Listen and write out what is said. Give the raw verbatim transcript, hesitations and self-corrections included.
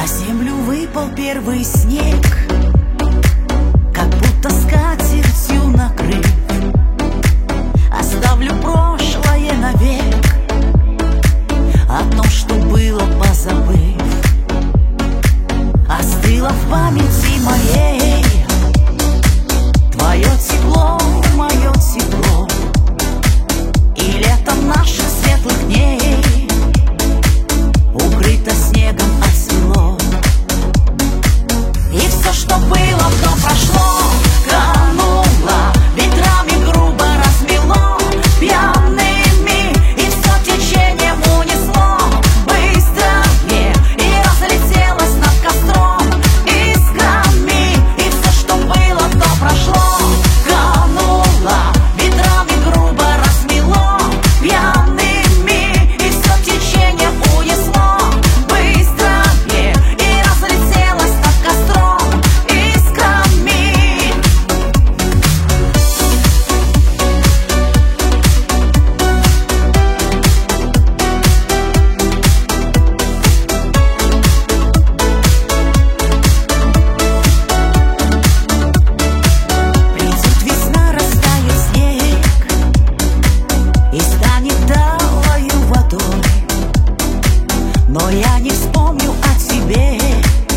землю выпал первый снег, как будто скатертью накрыт. Оставлю прошлое навек, о том, что было, позабыв. Остыло в памяти моей твое тепло, мое тепло, и летом наших светлых дней укрыто снегом отцвело. И все, что было, то прошло, кануло, ветрами грубо размело пьяными, и все течением унесло быстрее и разлетелось над костром искрами. И все, что было, то прошло, кануло, ветрами грубо размело пьяными, и все течением унесло быстрее и разлетелось над костром искрами. Придет весна, растает снег и станет талою водой, но я не вспомню о тебе.